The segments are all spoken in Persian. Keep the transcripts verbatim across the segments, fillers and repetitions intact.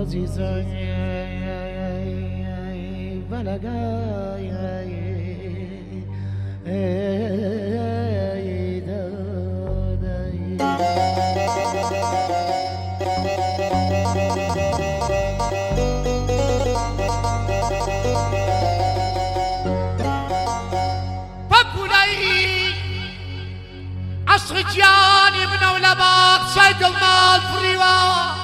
عزیزای بلگای ای دادای فبولاي عصر جاني من ولباق سيد المال فريوا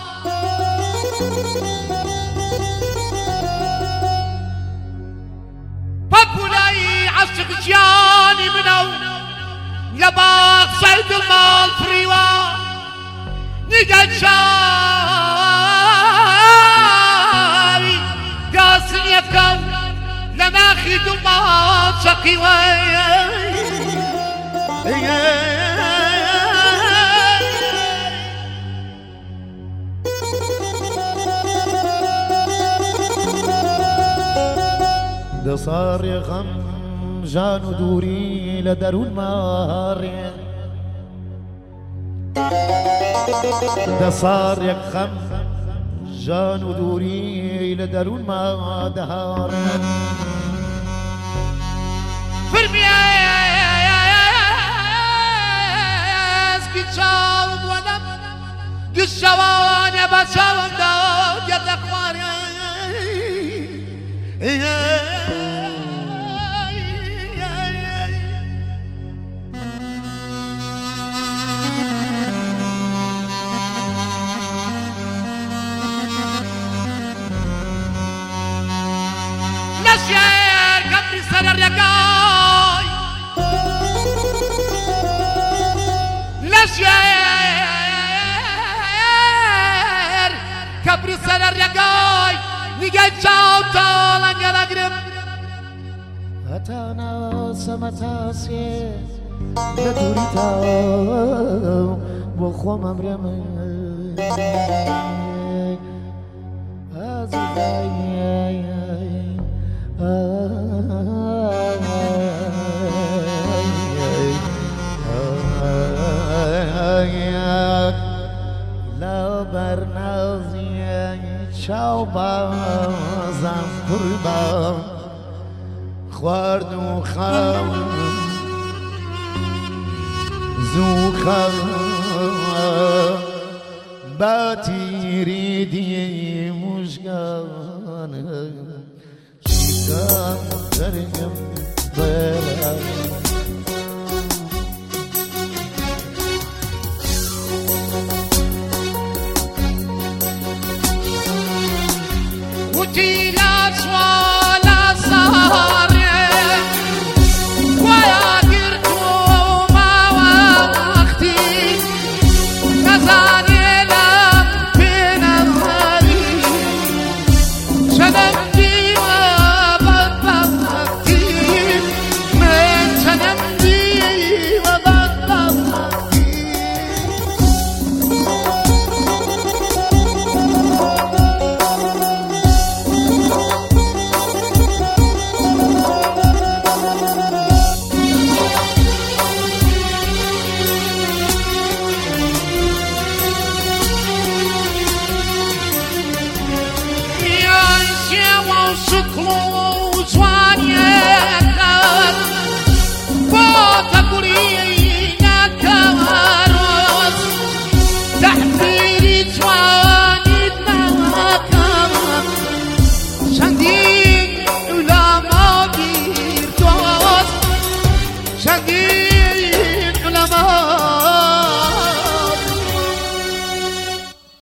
فبولاي عصر جاني من ولباق سيد المال فريوا نيجا شاي قاسن يكو لما خيدو ما شقيوي ده صار يا غم جان ودوري لدرون ماري ده صار يا غم جان ودوري لدرون ما دهار فرميز كيتشاوب ولم قشوان يا بشاوم داود يا تقوار نشير قبل سنة الرقاي نشير قبل سنة الرقاي نيجي تشاو تولن يلقرم هتانا سمتاسي لدوري تاو بخوم امرم عزيزي لو برنازي شاو بازم قربان خوارد و خام زوخم با تیری دی مشگان شکام درگم برم وتيلات ولا صار ويا قرتو ما وقتي نزاني لم بين الغالي شنمدي وبطلتي من شنمدي وبطلتي شكله